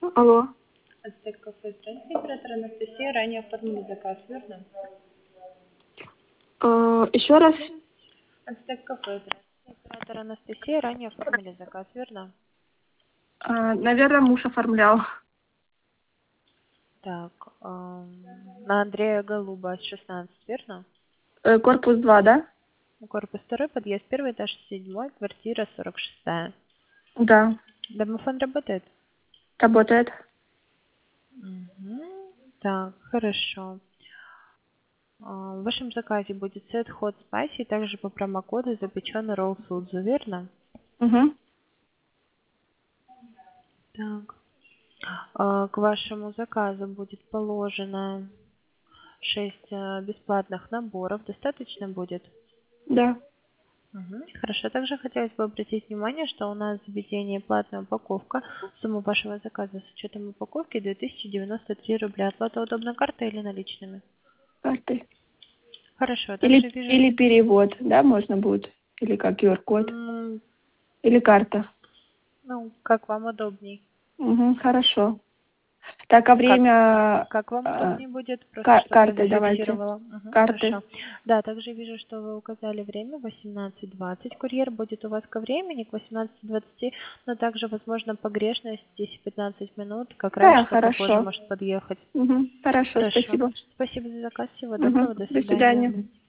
Алло. Ацтек кафе. Здравствуйте, оператор Анастасия. Ранее оформили заказ, верно? Еще раз. Ацтек кафе. Здравствуйте, оператор Анастасия. Ранее оформили заказ, верно? Наверное, муж оформлял. Так, на Андрея Голуба, 16, верно? Корпус 2, да? Корпус 2, подъезд 1, этаж 7, квартира 46. Да. Домофон работает? Работает. Мгм. Так, хорошо. В вашем заказе будет сет Hot Spicy, также по промокоду запеченный ролл Судзу, верно? Угу. Так. К вашему заказу будет положено 6 бесплатных наборов. Достаточно будет? Да. Мгм. Хорошо. Также хотелось бы обратить внимание, что у нас в заведении платная упаковка. Сумма вашего заказа с учетом упаковки 2093 рубля. Оплата удобна картой или наличными? Карты. Хорошо. Также вижу, Или перевод, да, можно будет? Или как QR-код? м, Или карта? ну, как вам удобней. Угу, хорошо. Так, а Как, время как вам удобнее будет, просто чтобы я карты давайте. зафиксировала. Мгм, Карты. хорошо. Да, также вижу, что вы указали время 18:20. Курьер будет у вас ко времени, к 18:20, но также, возможно, погрешность 10-15 минут, как Да, раньше, так и позже хорошо. может подъехать. Угу, хорошо, Хорошо. спасибо. Спасибо за заказ. Всего Угу, доброго. До до свидания. свидания.